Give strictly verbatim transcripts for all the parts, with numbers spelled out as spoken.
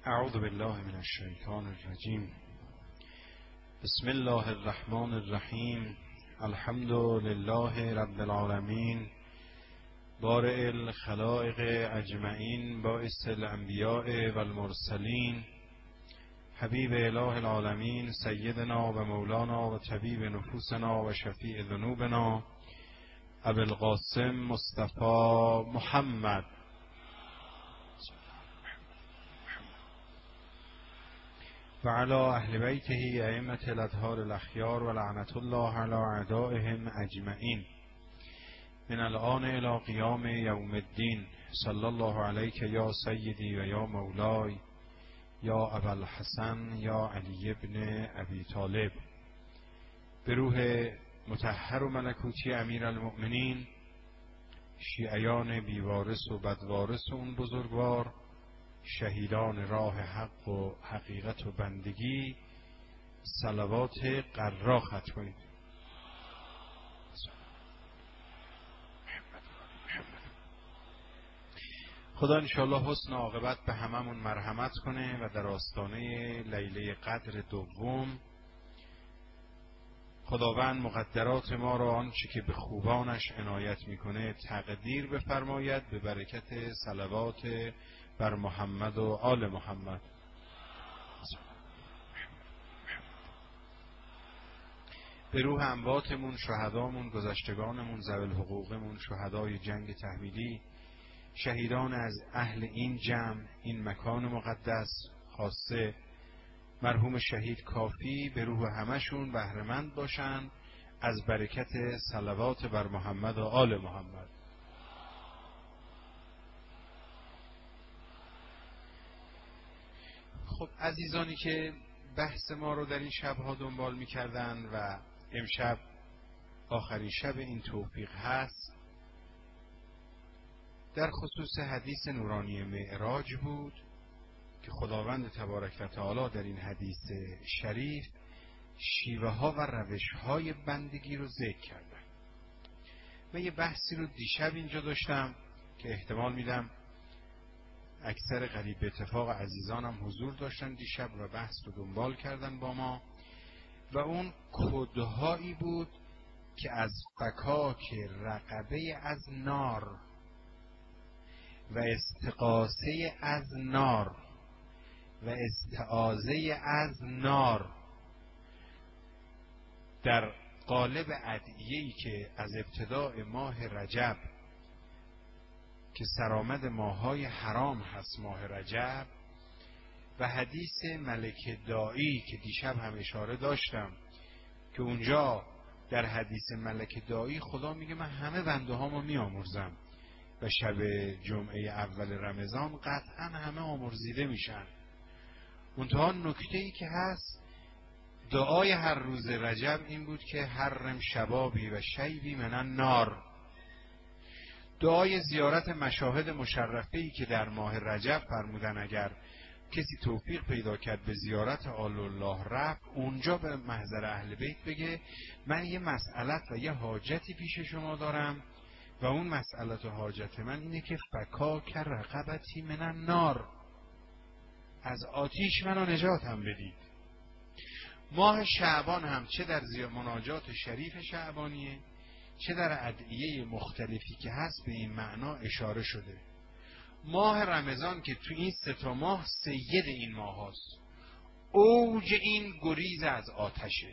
اعوذ بالله من الشیطان الرجیم. بسم الله الرحمن الرحیم. الحمد لله رب العالمین، بارئ الخلائق اجمعین، باعث الانبیاء والمرسلین، حبیب اله العالمین، سیدنا و مولانا و طبیب نفوسنا و شفیع ذنوبنا، ابی القاسم مصطفی محمد و علی اهل بیته ائمة الاطهار الاخیار و لعنت الله علی اعدائهم اجمعین من الآن الی قیام یوم الدین. صلی الله علیک یا سیدی و یا مولای یا ابوالحسن یا علی ابن ابی طالب. به روح مطهر و ملکوتی امیرالمؤمنین، شیعیان بیوارث و بدوارث اون بزرگوار، شهیدان راه حق و حقیقت و بندگی، صلوات قرا ختم کنید. خدا انشاءالله حسن عاقبت به هممون مرحمت کنه و در آستانه لیله قدر دوم خداوند مقدرات ما را آنچه که به خوبانش عنایت میکنه تقدیر بفرماید به برکت صلوات بر محمد و آل محمد. به روح امواتمون، شهدامون، گذشتگانمون، ذوی الحقوقمون، شهدای جنگ تحمیلی، شهیدان از اهل این جمع، این مکان مقدس، خاصه مرحوم شهید کافی، به روح همشون بهره‌مند باشند از برکت صلوات بر محمد و آل محمد. خب عزیزانی که بحث ما رو در این شبها دنبال می‌کردند و امشب آخرین شب این توفیق هست، در خصوص حدیث نورانی معراج بود که خداوند تبارک و تعالی در این حدیث شریف شیوه ها و روش های بندگی رو ذکر کردن. من یه بحثی رو دیشب اینجا داشتم که احتمال میدم اکثر قریب به اتفاق عزیزانم حضور داشتن دیشب و بحث رو دنبال کردن با ما، و اون کدهایی بود که از فکاک رقبه از نار و استغاثه از نار و استعاذه از نار در قالب ادعیه‌ای که از ابتداء ماه رجب که سرآمد ماه‌های حرام هست ماه رجب، و حدیث ملک داعی که دیشب هم اشاره داشتم که اونجا در حدیث ملک داعی خدا میگه من همه بنده هامو میامرزم و شب جمعه اول رمضان قطعا همه آمرزیده میشن. منتها نکته ای که هست، دعای هر روز رجب این بود که حرم شبابی و شیبی من النار. دعای زیارت مشاهد مشرفه‌ای که در ماه رجب فرمودن اگر کسی توفیق پیدا کرد به زیارت آل الله رفت، اونجا به محضر اهل بیت بگه من یه مسئلت و یه حاجتی پیش شما دارم و اون مسئلت و حاجت من اینه که فکاک رقبتی من النار، از آتیش منو نجاتم بدید. ماه شعبان هم چه در مناجات شریف شعبانیه چه در ادعیه مختلفی که هست به این معنا اشاره شده. ماه رمضان که تو این سه تا ماه سید این ماه هست، اوج این گریز از آتشه.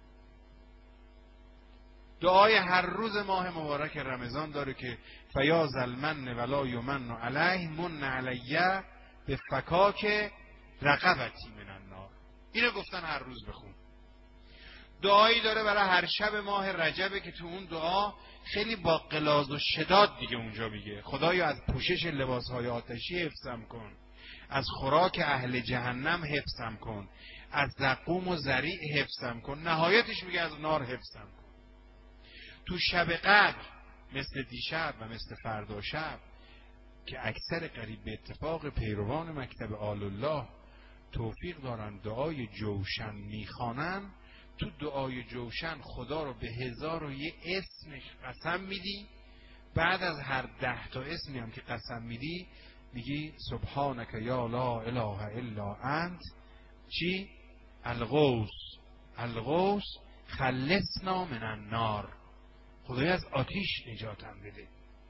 دعای هر روز ماه مبارک رمضان داره که فیاض المن ولا یمن علیه من علیه به فکاک رقبتی من النار. اینو گفتن هر روز بخون. دعایی داره برای هر شب ماه رجبه که تو اون دعا خیلی با غلاظ و شداد دیگه اونجا میگه خدایا از پوشش لباسهای آتشی حفظم کن، از خوراک اهل جهنم حفظم کن، از زقوم و ذریع حفظم کن، نهایتش میگه از نار حفظم کن. تو شب قدر مثل دیشب و مثل فردا شب که اکثر قریب به اتفاق پیروان مکتب آل الله توفیق دارن دعای جوشن میخوانن، تو دعای جوشن خدا رو به هزار و یه اسمش قسم میدی، بعد از هر ده تا اسمی هم که قسم میدی میگی سبحانک یا لا اله الا انت چی؟ الغوث الغوث خلصنا من النار، خدای از آتیش نجاتم بده.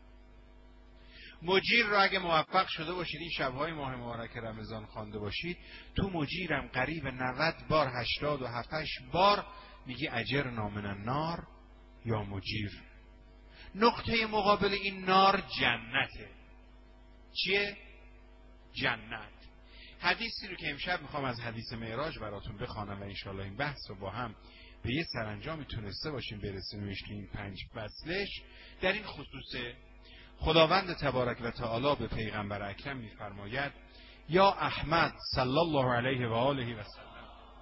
مجیر رو اگه موفق شده باشید این شبهای ماه مبارک رمضان خوانده باشید، تو مجیرم قریب نود بار هشتاد و هفت بار میگی اجرنا من النار یا مجیر. نقطه مقابل این نار جنته. چیه؟ جنت. حدیثی رو که امشب میخوام از حدیث معراج براتون بخوانم و انشاءالله این بحث رو با هم به یه سرانجامی تونسته باشیم برسونیمش تو این پنج فصلش. در این خصوص خداوند تبارک و تعالی به پیغمبر اکرم میفرماید یا احمد صلی الله علیه و آله و سلم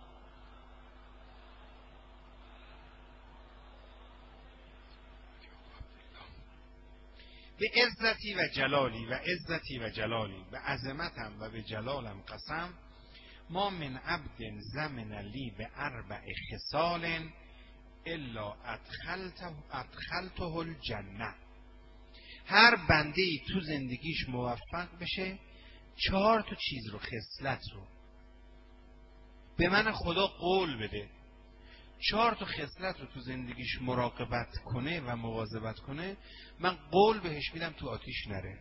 به عزتی و جلالی و عزتی و جلالی به عظمتم و به جلالم قسم ما من عبد زمن لی به اربع خصال الا ادخلته ادخلته الجنه. هر بنده ای تو زندگیش موفق بشه چهار تا چیز رو، خصلت رو به من خدا قول بده، چهار تا خصلت رو تو زندگیش مراقبت کنه و مواظبت کنه، من قول بهش میدم تو آتیش نره.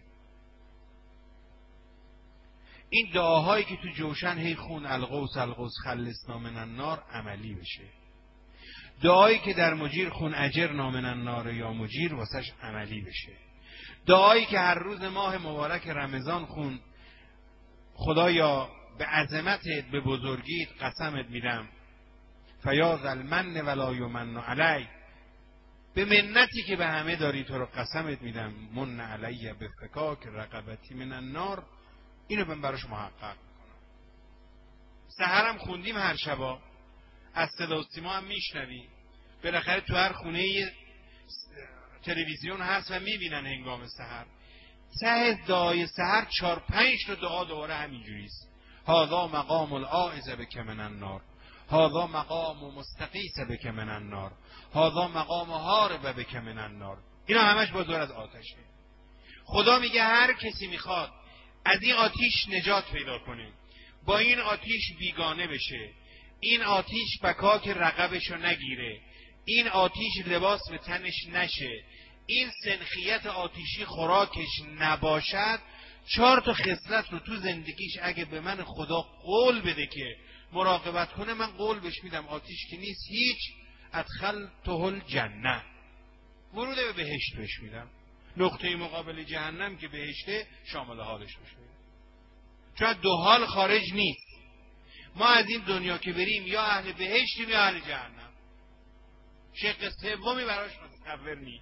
این دعاهایی که تو جوشن هی خون الغوث الغوث خلصنا من النار عملی بشه. دعایی که در مجیر خون اجرنا من النار یا مجیر واسش عملی بشه. دعایی که هر روز ماه مبارک رمضان خون خدایا به عظمتت به بزرگیت قسمت میدم فیاض المن ولا یمن علی، به منتی که به همه داری تو رو قسمت میدم من علی به فکاک رقبتی من النار، اینو من براش محقق میکنم. سحرم خوندیم هر شبا، از صدا و سیما هم میشنوی، بالاخره تو هر خونه یه تلویزیون هست و میبینن هنگام سحر. ته دعای سحر چار پنج تا دعا دوباره همینجوریست. هذا مقام العائذ بک من النار، هذا مقام مستقیس بک من النار، هذا مقام هارب بک من النار. اینا همش بازور از آتشه. خدا میگه هر کسی میخواد از این آتیش نجات پیدا کنه، با این آتیش بیگانه بشه، این آتیش بکاک رقبشو نگیره، این آتیش لباس به تنش نشه، این سنخیت آتیشی خوراکش نباشد، چهار تا خصلت رو تو زندگیش اگه به من خدا قول بده که مراقبت کنه، من قول بهش میدم آتیش که نیست هیچ، ادخلته الجنه، ورود به بهشت بهش میدم. نقطه مقابل جهنم که بهشته شامل حالش بشه. چون دو حال خارج نیست. ما از این دنیا که بریم یا اهل بهشتیم یا اهل جهنم. شق سومی براش متصور نیست.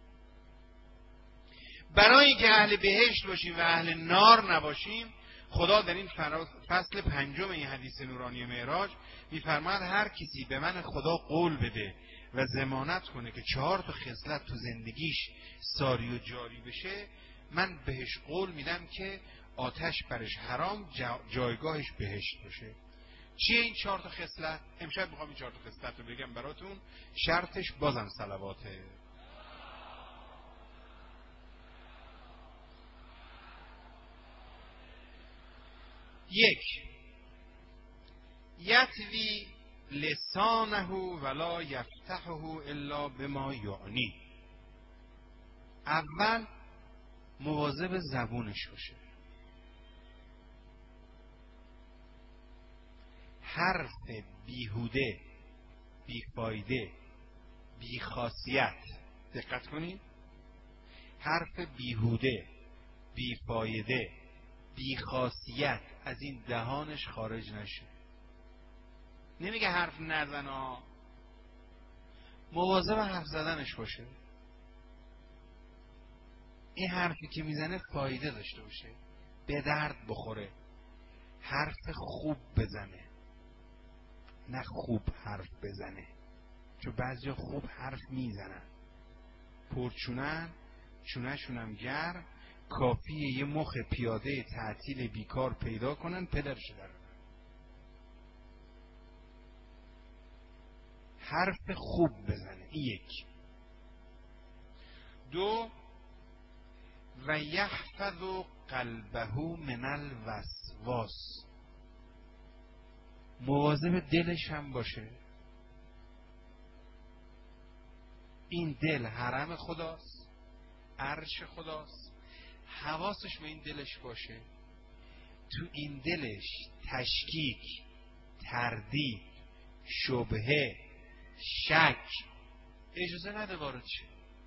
برای اینکه اهل بهشت باشیم و اهل نار نباشیم، خدا در این فصل پنجم این حدیث نورانی معراج میفرماید هر کسی به من خدا قول بده و ضمانت کنه که چهار تا خصلت تو زندگیش ساری و جاری بشه، من بهش قول میدم که آتش برش حرام، جایگاهش بهشت باشه. چیه این چهار تا خصلت؟ امشب میخوام این چهار تا خصلت رو بگم براتون. شرطش بازم صلواته. یک، یتوی لسانه ولا یفتحه الا بما یعنی. اول مواظب زبونش باشه. حرف بیهوده، بیفایده، بیخاصیت، دقت کنید، حرف بیهوده، بیفایده، بیخاصیت از این دهانش خارج نشه. نمیگه حرف نزن ها، مواظب حرف زدنش باشه. این حرفی که میزنه فایده داشته باشه، به درد بخوره، حرف خوب بزنه، نه خوب حرف بزنه. چون بعضی خوب حرف میزنن، پرچونن، چونهشونم گرم، کافیه یه مخ پیاده تعطیل بیکار پیدا کنن پدرش در. حرف خوب بزنه، این یک. دو، و یحفظ قلبه من الوسواس، مواظب دلش هم باشه. این دل حرم خداست، عرش خداست، حواسش به این دلش باشه. تو این دلش تشکیک، تردید، شبهه، شک اجازه نده وارد شه.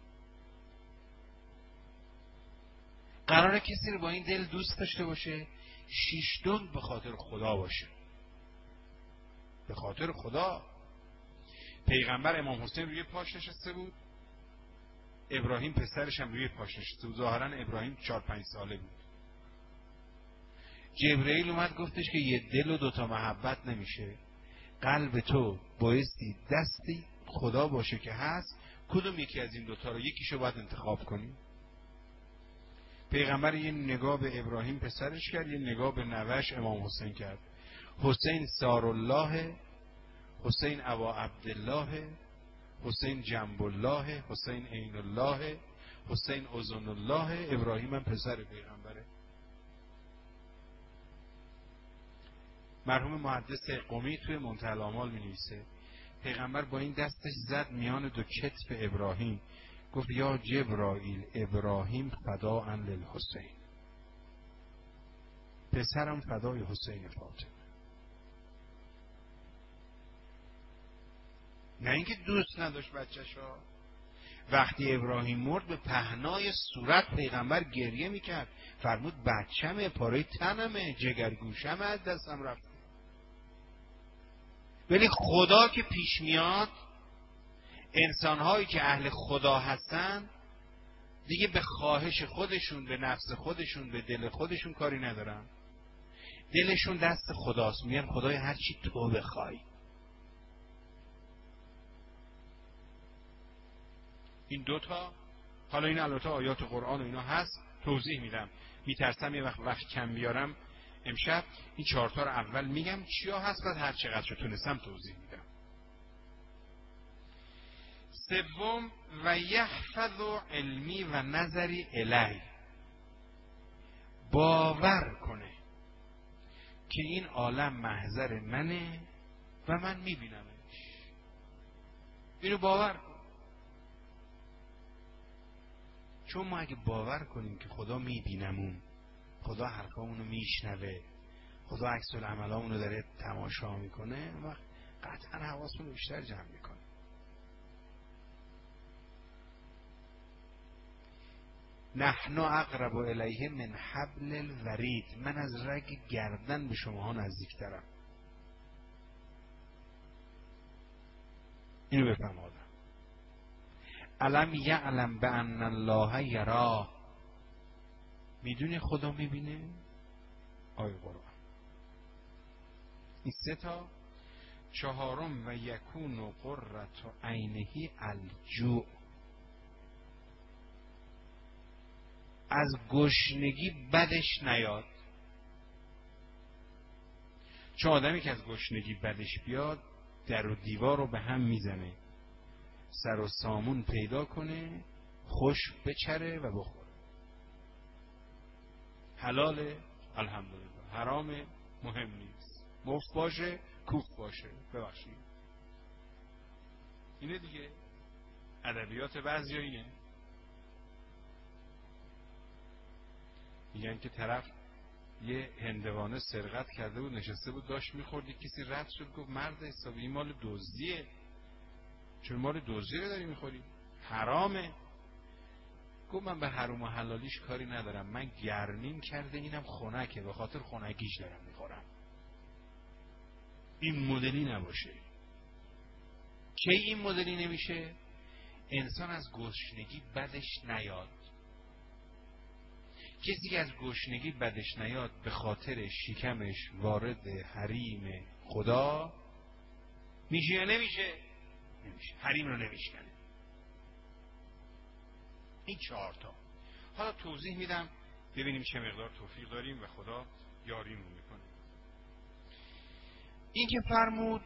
قراره کسی رو با این دل دوست داشته باشه، شیش دند به خاطر خدا باشه، به خاطر خدا. پیغمبر امام حسین روی پاش نشسته بود، ابراهیم پسرش هم روی پاش نشسته بود. ظاهرا ابراهیم چهار پنج ساله بود. جبرئیل اومد گفتش که یه دل و دوتا محبت نمیشه، قلب تو بایستی دستی خدا باشه که هست، کدوم یکی از این دوتا رو یکیشو باید انتخاب کنی. پیغمبر یه نگاه به ابراهیم پسرش کرد، یه نگاه به نوش امام حسین کرد. حسین سارالله، حسین ابا عبدالله، حسین جنب الله، حسین عین الله، حسین اذن الله. ابراهیم هم پسر پیغمبره. مرحوم محدث قمی توی منتهی الآمال می نویسه پیغمبر با این دستش زد میان دو کتف ابراهیم، گفت یا جبرائیل ابراهیم فداء للحسین، پسرم فدای حسین فاطمه. نه اینکه دوست نداشت بچه‌شا. وقتی ابراهیم مرد به پهنای صورت پیغمبر گریه میکرد، فرمود بچه‌مه، پاره تنمه، جگرگوشمه، از دستم رفت. ولی خدا که پیش میاد، انسانهایی که اهل خدا هستن دیگه به خواهش خودشون، به نفس خودشون، به دل خودشون کاری ندارن. دلشون دست خداست. میگن خدای هر چی تو بخوای. این دوتا، حالا این البته آیات قرآن و اینا هست، توضیح میدم. میترسم یه وقت وقت کم بیارم امشب. این چهارتا رو اول میگم چیا هست، بعد هر چقدر رو تونستم توضیح میدم. سوم، و یحفظ علمی و نظری الی، باور کنه که این عالم محضر منه و من میبینمش. اینو باور کن. چون ما اگه باور کنیم که خدا میبینمون، خدا حرفامونو میشنوه، خدا عکس العملامونو داره تماشا میکنه، ما قطعا حواسمونو بیشتر جمع میکنه. نحن اقرب الیه من حبل الورید، من از رگ گردن به شماها نزدیکترم. اینو بفهم آدم. الم یعلم بان الله یرا، میدونی خدا میبینه؟ آیه قرآن. این سه تا. چهارم، و یکون قرة عینه الجوع، از گشنگی بدش نیاد. چون آدمی که از گشنگی بدش بیاد در و دیوار رو به هم میزنه، سر و سامون پیدا کنه، خوش بچره و بخوره. حلاله الحمدلله، حرامه مهم نیست، مفت باشه کوف باشه ببخشید. اینه دیگه، ادبیات بعضی اینه. میگن که طرف یه هندوانه سرقت کرده بود، نشسته بود داشت میخورد، کسی رد شد گفت مرد حسابی این مال دزدیه، چون مال دزدی رو داری میخوری، حرامه. گفت من به حرام و حلالیش کاری ندارم، من گرمیم کرده اینم خنکه، به خاطر خنکیش دارم میخورم. این مدلی نباشه. کی این مدلی نمیشه؟ انسان از گشنگی بدش نیاد. کسی که از گشنگی بدش نیاد به خاطر شکمش وارد حریم خدا میشه یا نمیشه؟ نمیشه. حریم رو نمیشکنه. این چهار تا. حالا توضیح میدم ببینیم چه مقدار توفیق داریم و خدا یاریمون میکنه. این که فرمود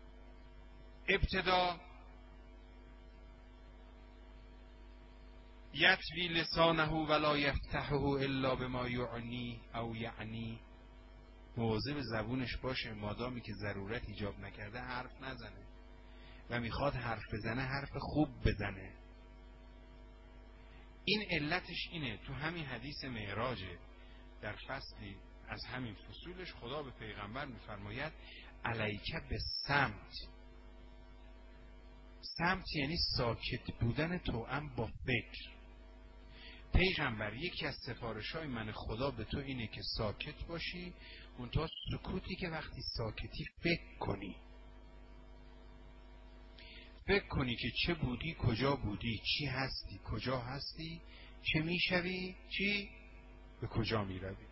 ابتدا یتوی لسانه ولا یفتحه الا بما یعنی او یعنی، مواظب زبونش باشه مادامی که ضرورت ایجاب نکرده حرف نزنه و میخواد حرف بزنه حرف خوب بزنه. این علتش اینه. تو همین حدیث معراجه در فصلی از همین فصولش خدا به پیغمبر میفرماید علیک به سمت. سمت یعنی ساکت بودن توأم با فکر. پیغمبر یکی از سفارش‌های من خدا به تو اینه که ساکت باشی، منتها سکوتی که وقتی ساکتی فکر کنی، فکر کنی که چه بودی کجا بودی، چی هستی کجا هستی، چه میشوی چی به کجا میروی.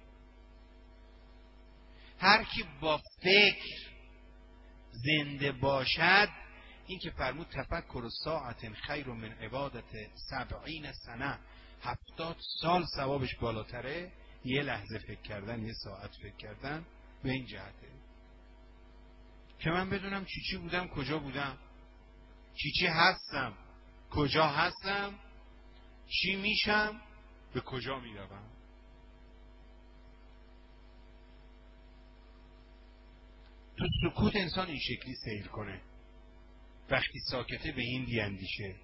هر کی با فکر زنده باشد، این که فرمود تفکر ساعت خیر من عبادت سبعین سنه، هفتاد سال ثوابش بالاتره یه لحظه فکر کردن، یه ساعت فکر کردن. به این جهته که من بدونم چی چی بودم کجا بودم، چی چی هستم کجا هستم، چی میشم به کجا میروم. تو سکوت انسان این شکلی سیر کنه. وقتی ساکته به این بیاندیشه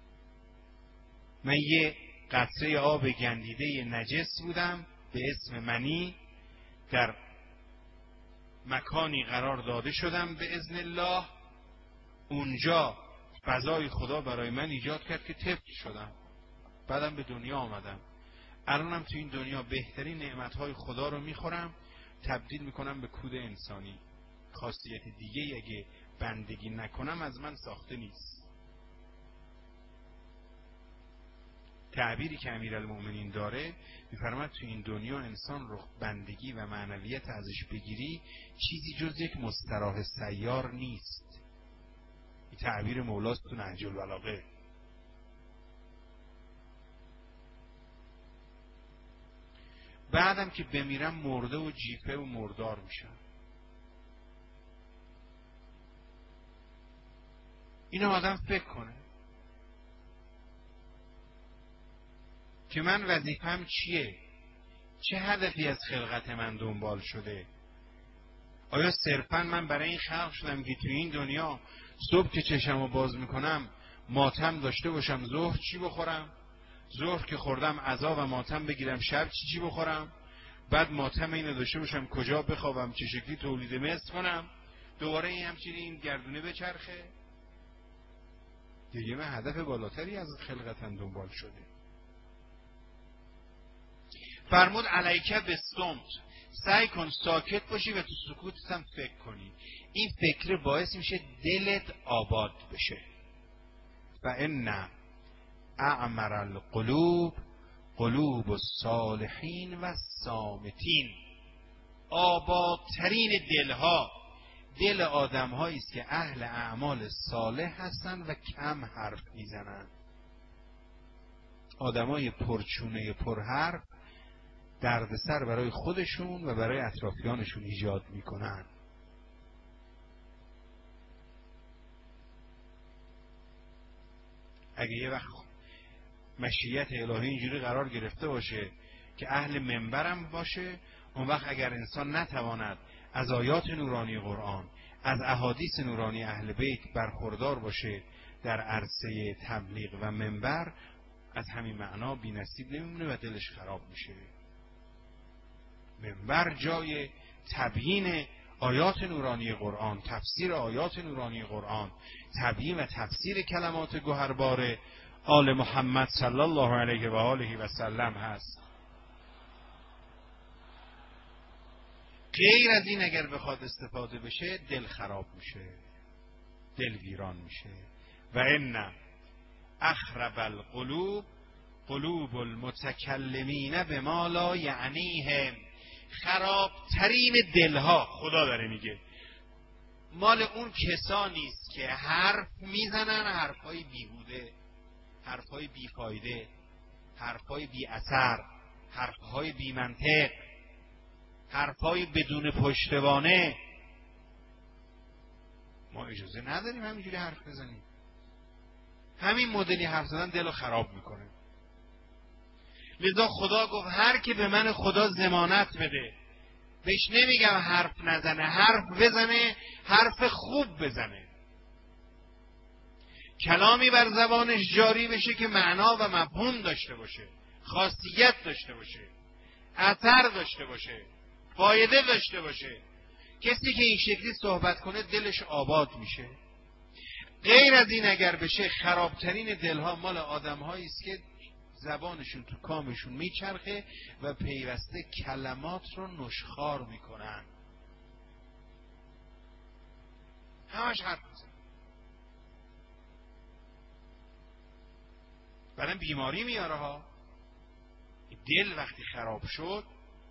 من یه قطره آب گندیده نجس بودم به اسم منی، در مکانی قرار داده شدم به اذن الله، اونجا فضای خدا برای من ایجاد کرد که طفل شدم، بعدم به دنیا آمدم. الانم تو این دنیا بهترین نعمتهای خدا رو میخورم، تبدیل میکنم به کود انسانی. خاصیت دیگه اگه بندگی نکنم از من ساخته نیست. تعبیری که امیرالمؤمنین داره میفرماید تو این دنیا انسان رو بندگی و معنویت ازش بگیری چیزی جز یک مستراح سیار نیست. این تعبیر مولاست تو نهج البلاغه. بعدم که بمیرم مرده و جیفه و مردار میشم. اینو آدم فکر کنه که من وظیفم چیه، چه هدفی از خلقت من دنبال شده. آیا صرفا من برای این خلق شدم که توی این دنیا صبح که چشمو باز میکنم ماتم داشته باشم، ظهر چی بخورم، ظهر که خوردم عزا و ماتم بگیرم، شب چی چی بخورم، بعد ماتم اینو داشته باشم کجا بخوابم، چه شکلی تولید مثل کنم، دوباره این همچنین این گردونه بچرخه. دیگه من هدف بالاتری از خلقتن دنبال شده. فرمود علیکه به صمت، سعی کن ساکت باشی و تو سکوتت هم فکر کنی. این فکر باعث میشه دلت آباد بشه. و ان اعمر القلوب قلوب الصالحین و الصامتین. آبادترین دلها دل آدم‌هایی است که اهل اعمال صالح هستن و کم حرف میزنن. آدمای پرچونه پرحرف دردسر برای خودشون و برای اطرافیانشون ایجاد میکنن. اگه یه وقت مشیت الهی اینجوری قرار گرفته باشه که اهل منبرم باشه، اون وقت اگر انسان نتواند از آیات نورانی قرآن، از احادیث نورانی اهل بیت برخوردار باشه در عرصه تبلیغ و منبر، از همین معنا بی نصیب نمیمونه و دلش خراب میشه. منبر جای تبیین آیات نورانی قرآن، تفسیر آیات نورانی قرآن، تبیین و تفسیر کلمات گوهربار آل محمد صلی الله علیه و آله و سلم هست. غیر از این اگر بخواد استفاده بشه دل خراب میشه، دل ویران میشه. و ان اخرب القلوب قلوب المتکلمین بما لا یعنیهم. خرابترین دلها، خدا داره میگه، مال اون کسانی است که حرف میزنن، حرفای بیهوده، حرفای بیفایده، حرفای بی اثر، حرفای بی منطق، حرفای بدون پشتوانه. ما اجازه نداریم همینجوری حرف بزنیم. همین مدلی حرف زدن دلو خراب میکنه. لذا خدا گفت هر که به من خدا ضمانت بده، بهش نمیگم حرف نزنه، حرف بزنه، حرف خوب بزنه، کلامی بر زبانش جاری بشه که معنا و مفهوم داشته باشه، خاصیت داشته باشه، اثر داشته باشه، فایده داشته باشه. کسی که این شکلی صحبت کنه دلش آباد میشه. غیر از این اگر بشه، خرابترین دلها مال آدم‌هایی است که زبانشون تو کامشون میچرخه و پیوسته کلمات رو نشخوار میکنن، همش حرف میزنن. بعدم بیماری میاره ها. دل وقتی خراب شد،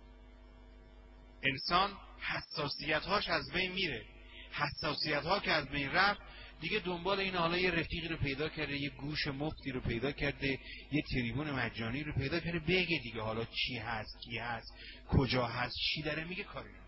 انسان حساسیت‌هاش از بین میره. حساسیت‌ها که از بین رفت، دیگه دنبال این حالا یه رفیقی رو پیدا کرده، یه گوش مفتی رو پیدا کرده، یه تریبون مجانی رو پیدا کرده، بگه دیگه حالا چی هست، کی هست، کجا هست، چی داره میگه، کاری نداره.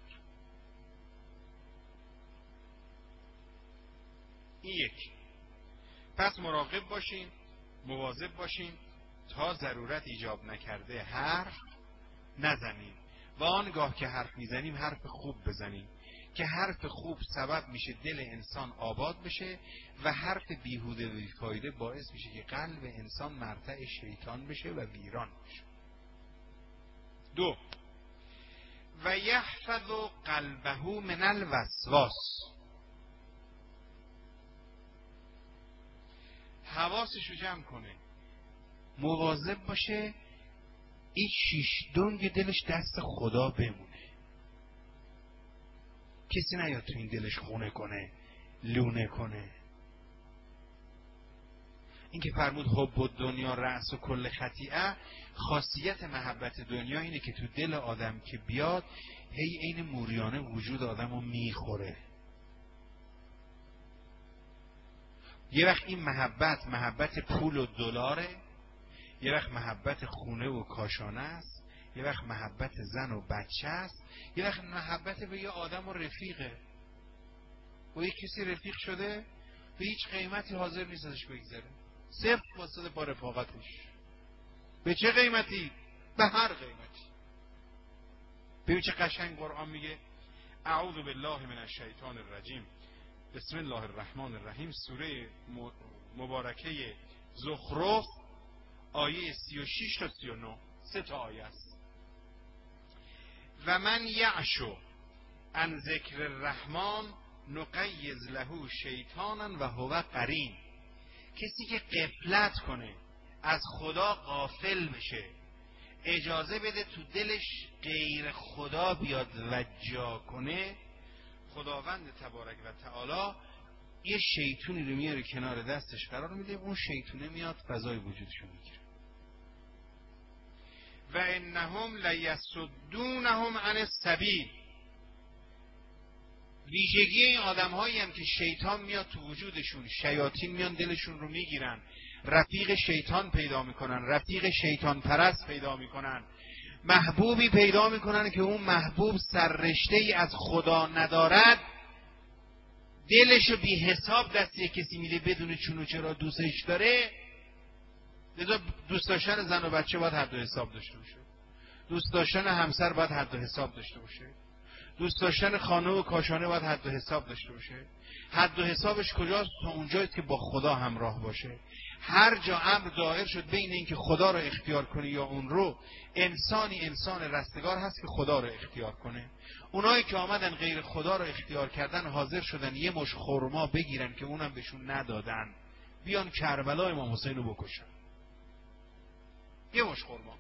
این یک. پس مراقب باشیم، مواظب باشیم تا ضرورت ایجاب نکرده حرف نزنیم و آنگاه که حرف میزنیم حرف خوب بزنیم که حرف خوب سبب میشه دل انسان آباد بشه و حرف بیهوده و بیفایده باعث میشه که قلب انسان مرتع شیطان بشه و ویران بشه. دو، و یحفظ قلبه من الوسواس، حواسش رو جمع کنه، مواظب باشه این شیش دنگ دلش دست خدا بمونه، کسی نیاد تو این دلش خونه کنه، لونه کنه. این که فرمود حب و دنیا رأس و کل خطیئه، خاصیت محبت دنیا اینه که تو دل آدم که بیاد هی عین موریانه وجود آدم رو میخوره. یه وقت این محبت محبت پول و دلاره، یه وقت محبت خونه و کاشانه است، یه وقت محبت زن و بچه است، یه وقت محبت به یه آدم و رفیقه. و یه کسی رفیق شده به هیچ قیمتی حاضر نیست ازش بگذره، صرف واسطه با رفاقتش. به چه قیمتی؟ به هر قیمتی. ببین چه قشنگ قرآن میگه اعوذ بالله من الشیطان الرجیم بسم الله الرحمن الرحیم، سوره مبارکه زخرف آیه سی و شش تا سی و نه، سه تا آیه است. و من یعشو عن ذکر الرحمن نقیض له شیطانا و هو قرین، کسی که غفلت کنه، از خدا غافل بشه، اجازه بده تو دلش غیر خدا بیاد و جا کنه، خداوند تبارک و تعالی یه شیطونی رو میاره کنار دستش قرار میده، اون شیطونه میاد فضای وجودشو میگیره. و انهم لیصدونهم عن السبیل، ویژگی این آدم هایی هم که شیطان میاد تو وجودشون، شیاطین میان دلشون رو میگیرن، رفیق شیطان پیدا میکنن، رفیق شیطان پرست پیدا میکنن، محبوبی پیدا میکنن که اون محبوب سررشته ای از خدا ندارد، دلشو بی حساب دست یک کسی میده بدون چون و چرا دوستش داره. لذا دوست داشتن زن و بچه باید حد و حساب داشته باشه، دوست داشتن همسر باید حد و حساب داشته باشه، دوست داشتن خانه و کاشانه باید حد و حساب داشته باشه. حد و حسابش کجاست؟ تا اونجاییست که با خدا همراه باشه. هر جا امر دایر شد بین این که خدا رو اختیار کنی یا اون رو، انسانی انسان رستگار هست که خدا رو اختیار کنه. اونایی که آمدن غیر خدا رو اختیار کردن حاضر شدن یه مش خرما بگیرن که اونم بهشون ندادن، بیان کربلا امام حسین رو بکشن. یه مش خرما.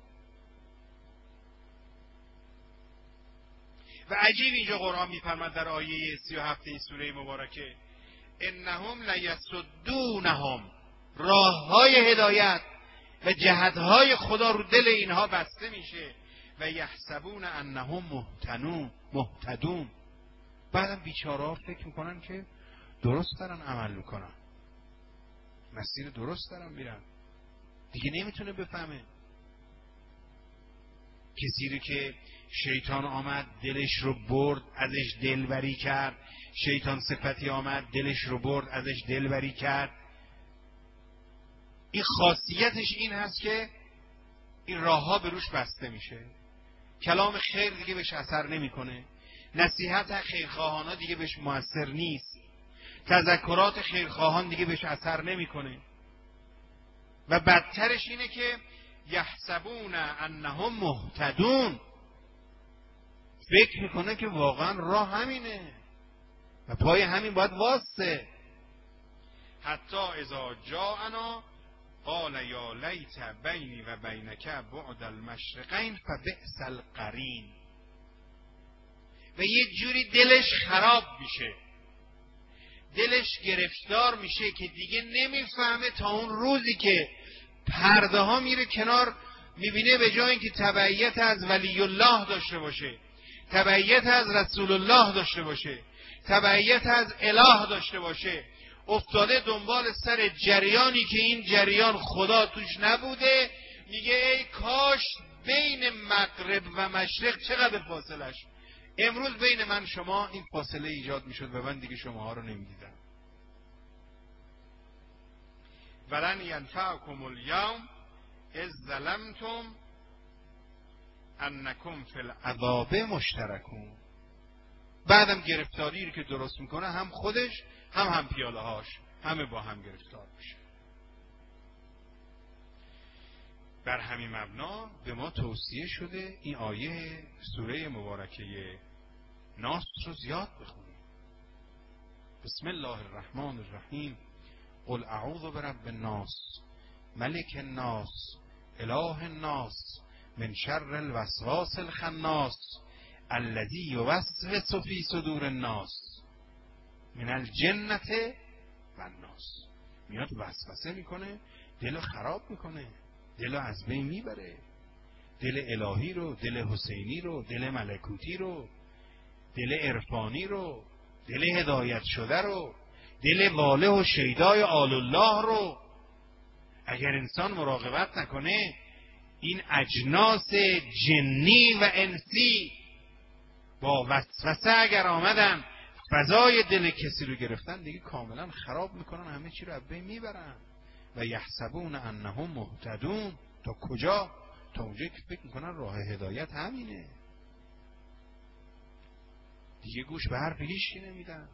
و عجیب اینجا قرآن میفرماد در آیه سی و هفت این سوره مبارکه انهم لیصدونهم، راه های هدایت و جهت های خدا رو دل اینها بسته میشه و یحسبون انهم مهتدون مهتدون، بعدم بیچاره ها فکر میکنن که درست دارن عمل میکنن، مسیر درست دارن میرن، دیگه نمیتونه بفهمه. کسی رو که شیطان آمد دلش رو برد ازش دلبری کرد، شیطان صفتی آمد دلش رو برد ازش دلبری کرد، این خاصیتش این هست که این راه ها به روش بسته میشه. کلام خیر دیگه بهش اثر نمیکنه. نصیحت خیرخواهانا دیگه بهش موثر نیست. تذکرات خیرخواهان دیگه بهش اثر نمیکنه. و بدترش اینه که یحسبون انهم مهتدون، فکر میکنه که واقعا راه همینه و پای همین باید واسه. حتی اذا جاءنا قال یا لیت بینی و بینک بعد المشرقین فبئس القرین. و یک جوری دلش خراب میشه، دلش گرفتار میشه که دیگه نمیفهمه تا اون روزی که پرده ها میره کنار، میبینه به جای اینکه تبعیت از ولی الله داشته باشه، تبعیت از رسول الله داشته باشه، تبعیت از اله داشته باشه، افتاده دنبال سر جریانی که این جریان خدا توش نبوده. میگه ای کاش بین مغرب و مشرق چقدر فاصلش، امروز بین من شما این فاصله ایجاد میشد و من دیگه شماها رو نمیدیدم. ولن ینفعکم الیوم اذ ظلمتم انکم فی العذاب مشترکون. بعدم گرفتاری رو که درست میکنه، هم خودش هم هم پیاله هاش همه با هم گرفتار میشه. بر همین مبنا به ما توصیه شده این آیه سوره مبارکه ناس رو زیاد بخونیم. بسم الله الرحمن الرحیم. قل اعوذ برب الناس ملک الناس اله الناس من شر الوسواس الخناس الذی یوسوس فی صدور الناس من الجنة و الناس. میاد وسوسه میکنه، دلو خراب میکنه، دلو از بین میبره، دل الهی رو، دل حسینی رو، دل ملکوتی رو، دل عرفانی رو، دل هدایت شده رو، دل واله و شیدای آل الله رو. اگر انسان مراقبت نکنه، این اجناس جنی و انسی با وسوسه اگر آمدن فضای دل کسی رو گرفتن، دیگه کاملا خراب میکنن، همه چی رو از بین میبرن. و یحسبون انهم مهتدون. تا کجا؟ تا اونجایی که فکر میکنن راه هدایت همینه، دیگه گوش به حرف هیچکی نمیدن.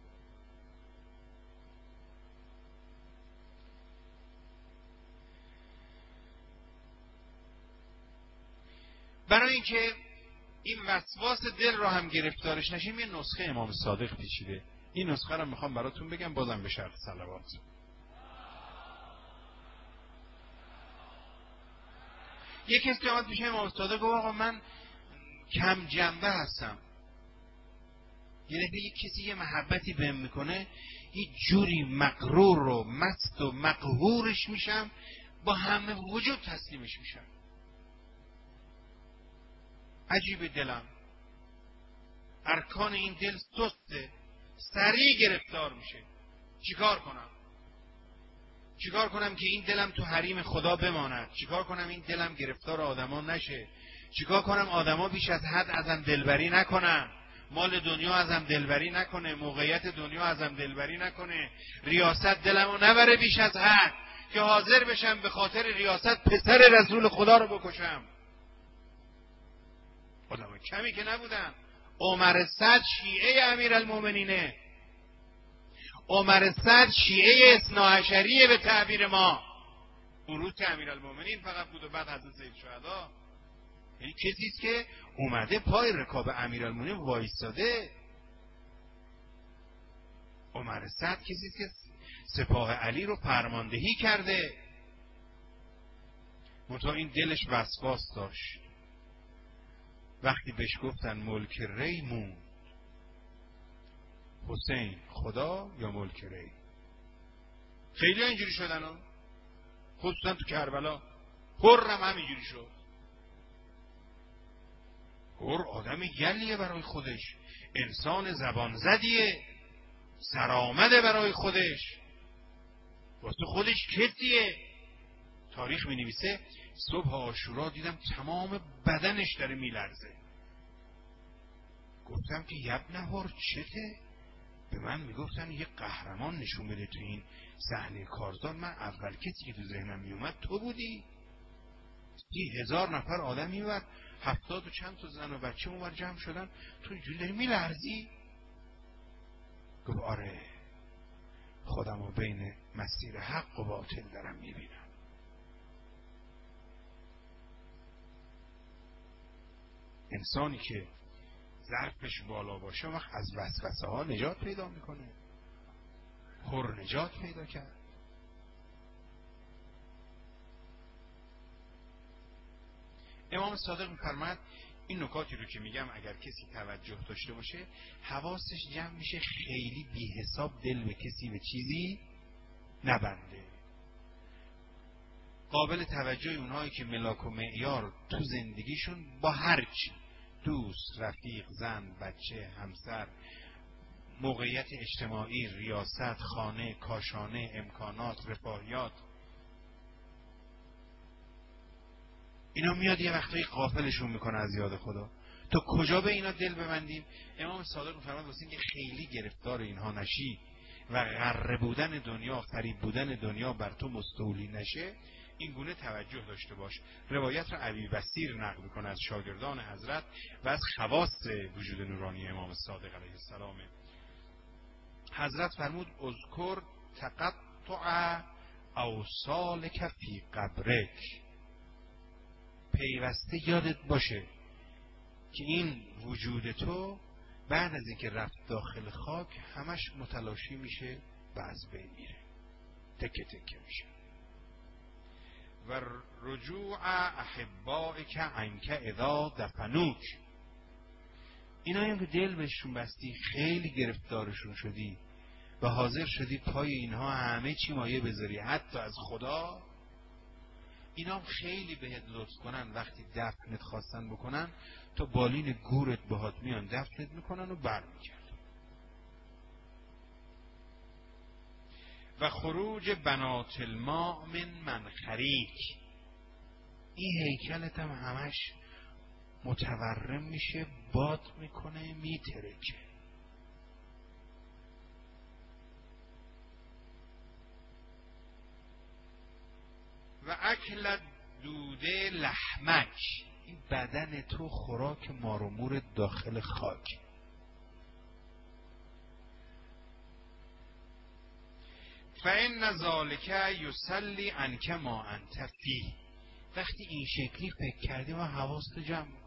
برای اینکه این وسواس دل رو هم گرفتارش نشیم، یه نسخه امام صادق پیچیده. این نسخه رو میخوام براتون بگم، بازم به شرط صلوات. یه کسی آمد پیش امام صادق گفت آقا من کم جنبه هستم. یه دفعه یه کسی یه محبتی بهم میکنه، یه جوری مغرور و مست و مقهورش میشم، با همه وجود تسلیمش میشم. عجیب دلم، ارکان این دل سسته، سریع گرفتار میشه. چیکار کنم؟ چیکار کنم که این دلم تو حریم خدا بماند؟ چیکار کنم این دلم گرفتار آدما نشه؟ چیکار کنم آدما بیش از حد ازم دلبری نکنن، مال دنیا ازم دلبری نکنه، موقعیت دنیا ازم دلبری نکنه، ریاست دلمو نبره بیش از حد که حاضر بشم به خاطر ریاست پسر رسول خدا رو بکشم. آدم کمی که نبودن. عمر صد شیعه امیرالمومنینه، عمر صد شیعه اثناعشریه به تعبیر ما. اون روز که امیرالمومنین فقط بود و بعد حضرت سید شهدا. یعنی کسی است که اومده پای رکاب امیرالمومنین وایساده. عمر صد کسی است که سپاه علی رو فرماندهی کرده. منتها این دلش وسواس داشت. وقتی بهش گفتن ملک ری موند، حسین خدا یا ملک ری. خیلی اینجوری شدن ها، خصوصا تو کربلا. حرم همینجوری شد. حر آدم گلیه برای خودش، انسان زبان زدیه، سرآمده برای خودش، واسه خودش کسیه. تاریخ می نویسه صبح عاشورا دیدم تمام بدنش داره می لرزه. گفتم که یبن حر چته؟ به من میگفتن یه قهرمان نشون بده تو این صحنه کارزار. من اول کسی که تو ذهنم میومد تو بودی. سی هزار نفر آدم اینور، هفتاد و چند تا زن و بچه اونور جمع شدن، تو اینجوری داری میلرزی؟ گفت آره، خودم رو بین مسیر حق و باطل دارم میبینم. انسانی که ظرفش بالا باشه وقت از وسوسه ها نجات پیدا میکنه، پر نجات پیدا کرد. امام صادق میفرماید این نکاتی رو که میگم اگر کسی توجه داشته باشه حواسش جمع میشه، خیلی بی حساب دل به کسی به چیزی نبنده. قابل توجه اونهایی که ملاک و معیار تو زندگیشون با هرچی، دوست، رفیق، زن، بچه، همسر، موقعیت اجتماعی، ریاست، خانه، کاشانه، امکانات، رفاهیات، اینا میاد یه وقتایی غافلشون میکنه از یاد خدا. تو کجا به اینا دل ببندیم؟ امام صادق میفرماید واسه اینکه خیلی گرفتار اینها نشی و غره بودن دنیا، فریب بودن دنیا بر تو مستولی نشه، این گونه توجه داشته باش. روایت را ابی بصیر نقل میکنه از شاگردان حضرت و از خواص وجود نورانی امام صادق علیه السلام. حضرت فرمود اذکر تقطع اوصالک فی قبرک، پیوسته یادت باشه که این وجود تو بعد از اینکه رفت داخل خاک همش متلاشی میشه و از بین میره، تکه تکه میشه. و رجوع احبائک عنک اذا دفنوک، اینا هم که دل بهشون بستی، خیلی گرفتارشون شدی و حاضر شدی پای اینها همه چی مایه بذاری، حتی از خدا، اینا هم خیلی بهت لطف کنن. وقتی دفنت خواستن بکنن تو بالین گورت بهات میان دفنت میکنن و بر میگردن. و خروج بنات الماء من منخریک، این هیکلت هم همش متورم میشه، باد میکنه، میترکه. و اکل دوده لحمک، این بدن تو خوراک مارمور داخل خاک. فإن ذلک یصلی عنک ما انت فیه، وقتی این شکلی فکر کردی و حواست جمع میکنی.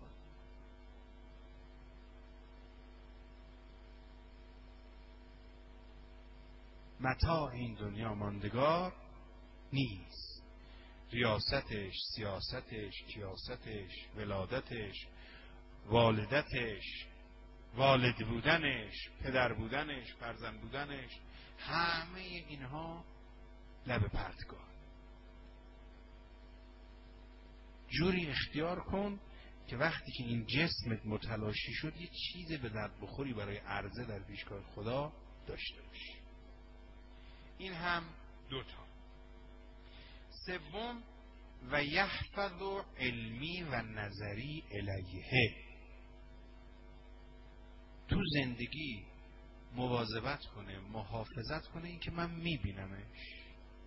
متاع این دنیا ماندگار نیست، ریاستش، سیاستش، کیاستش، ولادتش، والدتش، والد بودنش، پدر بودنش، فرزند بودنش، همه اینها لب پرتگاه. جوری اختیار کن که وقتی که این جسمت متلاشی شد یه چیز به درد بخوری برای عرضه در پیشگاه خدا داشته باشی. این هم دوتا. سوم و یحفظ علمی و نظری الیه، تو زندگی مواظبت کنه، محافظت کنه این که من میبینمش.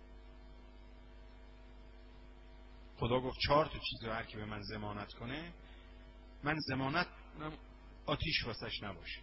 خدا گفت چهار تا چیز رو هر که به من ضمانت کنه من ضمانت آتیش واسش نباشه.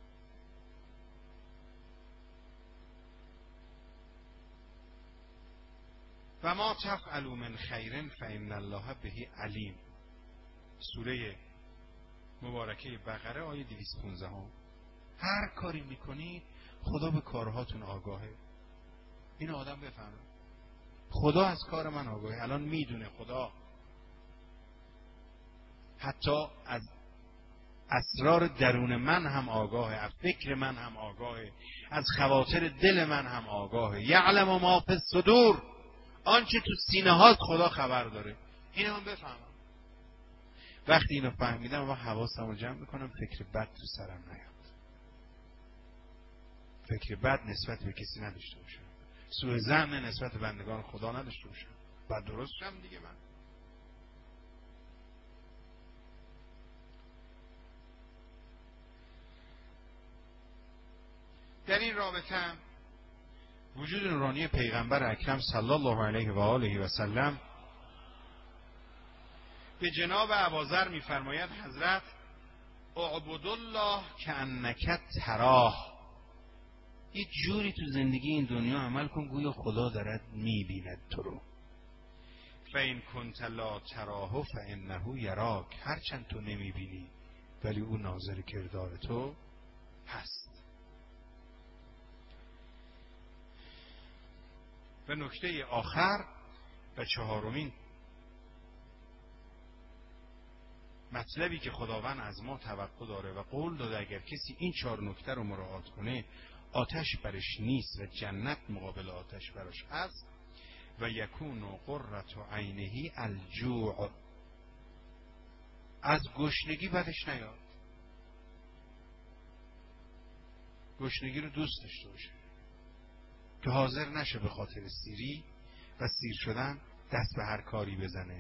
و ما تفعلوا من خیر فإن الله به علیم، سوره مبارکه بقره آیه دویست و پانزده. هر کاری میکنید خدا به کارهاتون آگاهه. این آدم بفهمه خدا از کار من آگاهه، الان میدونه خدا حتی از اسرار درون من هم آگاهه، از فکر من هم آگاهه، از خواطر دل من هم آگاهه. یعلم ما فی الصدور، آنچه تو سینه هاست خدا خبر داره. اینو من بفهمم. وقتی اینو فهمیدم من حواسم رو جمع میکنم فکر بد تو سرم نیاد، فکر بد نسبت به کسی نداشته باشم، سوء ظن نسبت به بندگان خدا نداشته باشم، بعد درست شم دیگه. من در این رابطه وجود نورانی پیغمبر اکرم صلی الله علیه و آله و سلم به جناب ابوذر میفرماید حضرت اعبد الله کأنک تراه، یه جوری تو زندگی این دنیا عمل کن گویا خدا دارد میبیند تو رو. فإن کنت لا تراه فإنه یراک، هرچند تو نمیبینی ولی او ناظر کردار تو هست. و نکته آخر و چهارمین مطلبی که خداوند از ما توقع داره و قول داده اگر کسی این چهار نکته رو مراعات کنه آتش برش نیست و جنت مقابل آتش برش هست. و یکون قرة عینه الجوع، از گشنگی بدش نیاد، گشنگی رو دوست داشته باشه که حاضر نشه به خاطر سیری و سیر شدن دست به هر کاری بزنه.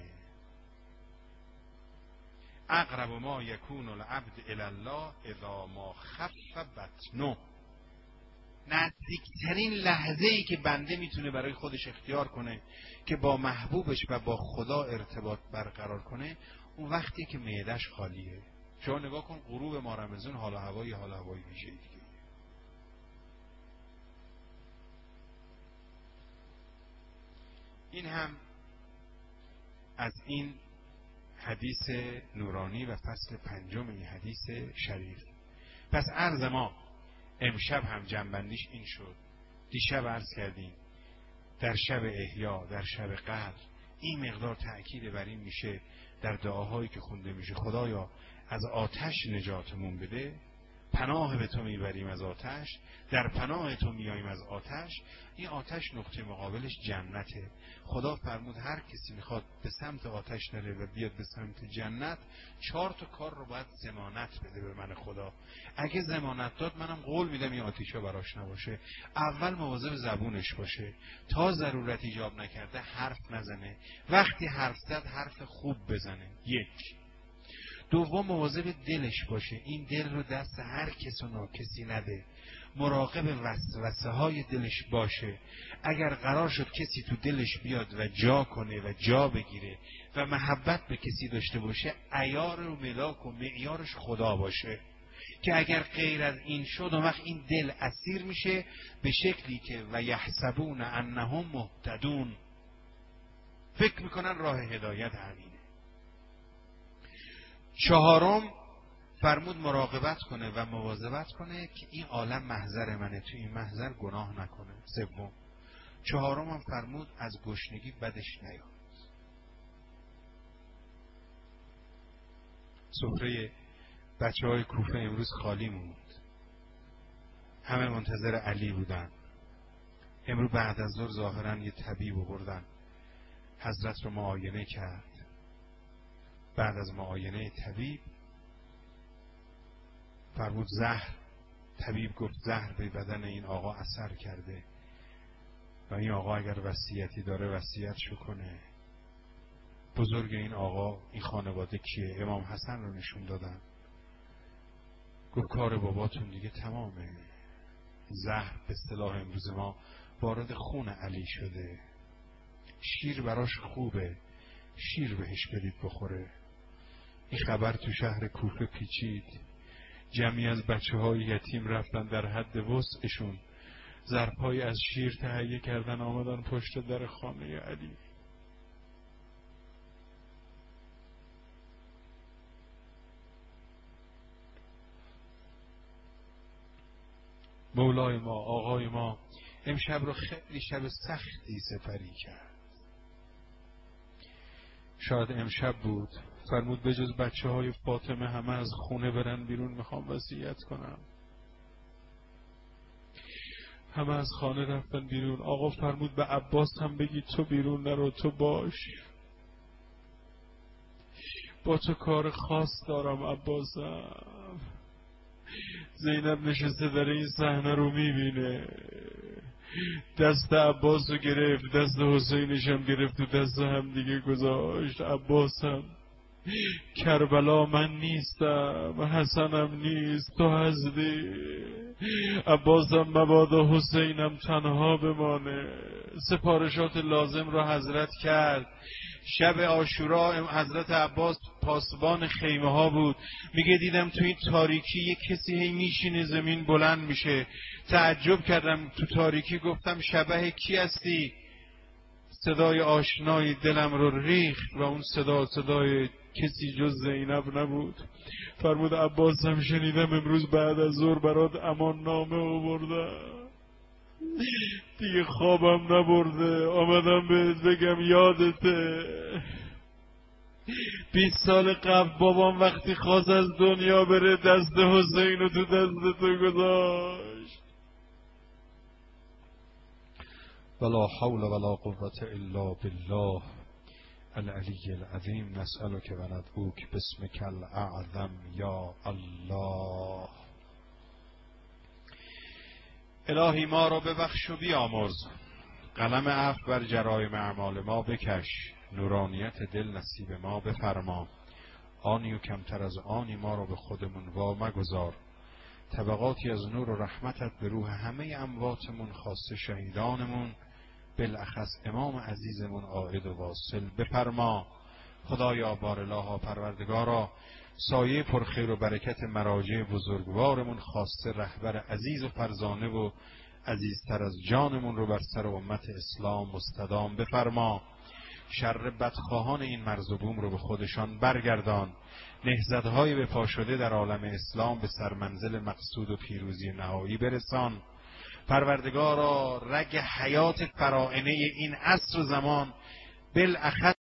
اقرب ما یکون العبد الی الله اذا ما خف بطنه، نزدیکترین لحظه ای که بنده میتونه برای خودش اختیار کنه که با محبوبش و با خدا ارتباط برقرار کنه اون وقتی که معده‌اش خالیه. شما نگاه کن غروب ماه رمضان حال و هوایی حال و هوایی میشه دیگه. این هم از این حدیث نورانی و فصل پنجم این حدیث شریف. پس عرض ما امشب هم جنبندیش این شد. دیشب عرض کردیم در شب احیا، در شب قدر این مقدار تأکید بر این میشه در دعاهایی که خونده میشه خدایا از آتش نجاتمون بده، پناه به تو میبریم از آتش، در پناه تو میاییم از آتش. این آتش نقطه مقابلش جنته. خدا فرمود هر کسی میخواد به سمت آتش نره و بیاد به سمت جنت چهار تا کار رو باید ضمانت بده به من خدا. اگه ضمانت داد منم قول میدم این آتیشا براش نباشه. اول مواظب زبونش باشه تا ضرورت ایجاب نکرده حرف نزنه، وقتی حرف زد حرف خوب بزنه. یک. دوم مواظب دلش باشه، این دل رو دست هر کس و ناکسی نده، مراقب وسوسه های دلش باشه. اگر قرار شد کسی تو دلش بیاد و جا کنه و جا بگیره و محبت به کسی داشته باشه عیار و ملاک و معیارش خدا باشه، که اگر غیر از این شد و وقت این دل اسیر میشه به شکلی که و یحسبون انهم مهتدون، فکر میکنن راه هدایت همینه. چهارم فرمود مراقبت کنه و مواظبت کنه که این عالم محضر منه، تو این محضر گناه نکنه. سوم. چهارم هم فرمود از گشنگی بدش نیاد. سفره بچه های کوفه امروز خالی موند، همه منتظر علی بودن. امروز بعد از ظهر ظاهرا یه طبیب آوردن، حضرت رو معاینه کرد. بعد از معاینه طبیب فرمود زهر، طبیب گفت زهر به بدن این آقا اثر کرده و این آقا اگر وصیتی داره وصیتشو کنه. بزرگ این آقا این خانواده کیه؟ امام حسن رو نشون دادن، گفت کار باباتون دیگه تمامه. زهر به اصطلاح امروز ما وارد خون علی شده، شیر براش خوبه، شیر بهش بدید بخوره. این خبر تو شهر کوفه پیچید، جمعی از بچه های یتیم رفتن در حد وسعشون، ظرف‌های از شیر تهیه کردن آمدن پشت در خانه علی. مولای ما، آقای ما امشب رو خیلی شب سختی سپری کرد. شاید امشب بود فرمود به جز بچه های فاطمه همه از خونه برن بیرون، میخوام وصیت کنم. همه از خانه رفتن بیرون. آقا فرمود به عباس هم بگی تو بیرون نرو، تو باش، با تو کار خاص دارم عباسم. زینب نشسته در این صحنه رو میبینه، دست عباس رو گرفت، دست حسینش هم گرفت و دست هم دیگه گذاشت. عباسم کربلا من نیستم، حسنم نیست، تو هستی. عباسم مبادا حسینم تنها بمانه. سپارشات لازم را حضرت کرد، شب عاشورا حضرت عباس پاسبان خیمه ها بود، میگه دیدم تو این تاریکی یک کسی هی میشینه زمین بلند میشه، تعجب کردم تو تاریکی، گفتم شبه کی هستی؟ صدای آشنای دلم رو ریخت و اون صدا صدای کسی جز زینب نبود. فرمود عباس هم شنیدم امروز بعد از ظهر برات امان نامه آوردم، دیگه خوابم نبرده، آمدم بهت بگم یادته بیست سال قبل بابام وقتی خواست از دنیا بره دست حسین رو تو دست تو گذاشت. ولا حول ولا قوة الا بالله العلی العظیم نسألک و ندعوک باسمک الاعظم یا الله. الهی ما رو ببخش و بیامرز، قلم عفو بر جرایم اعمال ما بکش، نورانیت دل نصیب ما بفرما، آنی و کمتر از آنی ما رو به خودمون وا مگذار، طبقاتی از نور و رحمتت به روح همه امواتمون خاصه شهیدانمون بالاخص امام عزیزمون عائد و واصل بفرما. خدایا بارالها پروردگارا، سایه پرخیر و برکت مراجع بزرگوارمون خاصه رهبر عزیز و فرزانه و عزیزتر از جانمون رو بر سر امت اسلام مستدام بفرما. شر بدخواهان این مرز و بوم رو به خودشان برگردان، نهضت‌های به پا شده در عالم اسلام به سرمنزل مقصود و پیروزی نهایی برسان. پروردگارا رگ حیات فرائنه این عصر و زمان بالاخص